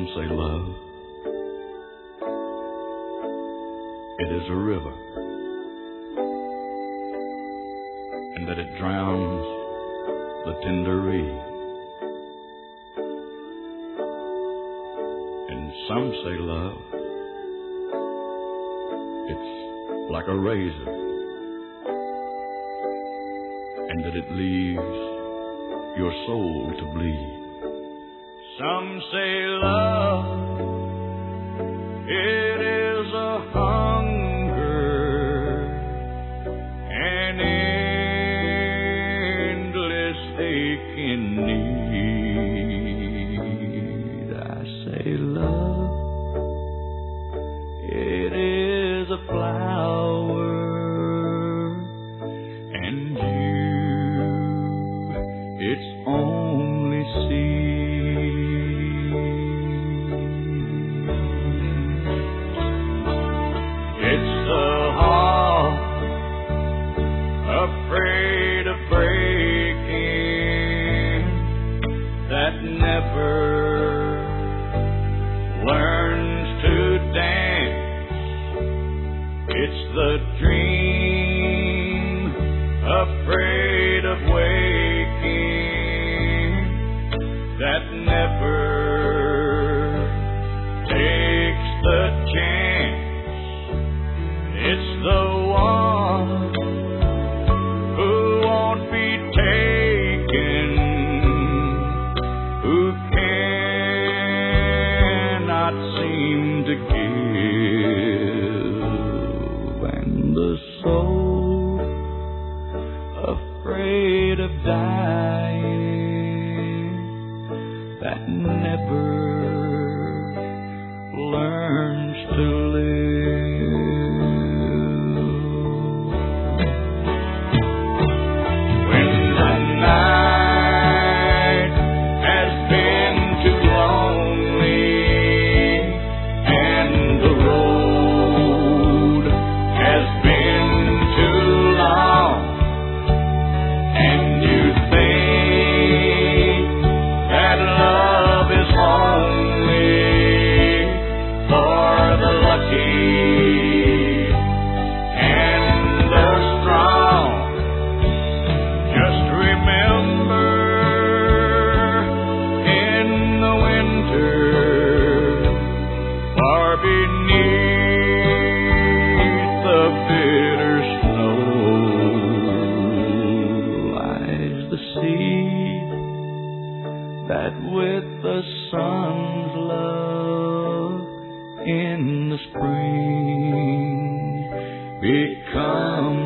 say love, it is a river, and that it drowns the tender reed. And some say love, it's like a razor, and that it leaves your soul to bleed. Some say love, it is a hunger, an endless aching need. I say love, it is a flower, and you, its only seed. It's the heart afraid of breaking that never learns to dance. It's the dream afraid of waking that never takes the chance. It's the one who won't be taken, who cannot seem to give, and the soul afraid of dying that never learns to live. When the night has been too lonely and the road has been too long, and you think that love is only for the lucky and the strong, just remember, in the winter, far beneath the bitter snow, lies the seed that with the sun's love in the spring becomes